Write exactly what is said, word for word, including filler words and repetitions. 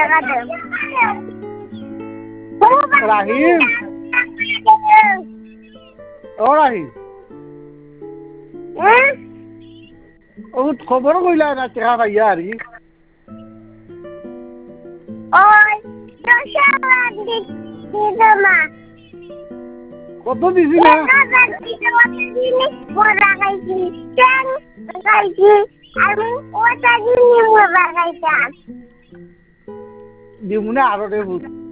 রাহিম ও রাহিম ও খবর কইলা না টেকা পাইয়া আরি ওই দশাবাদ দিতে মা কত দিছি না মজা খাইছি ট্যাং খাইছি আমি ওটা দিয়ে মজা খাইতাম দিমুনে আরো রে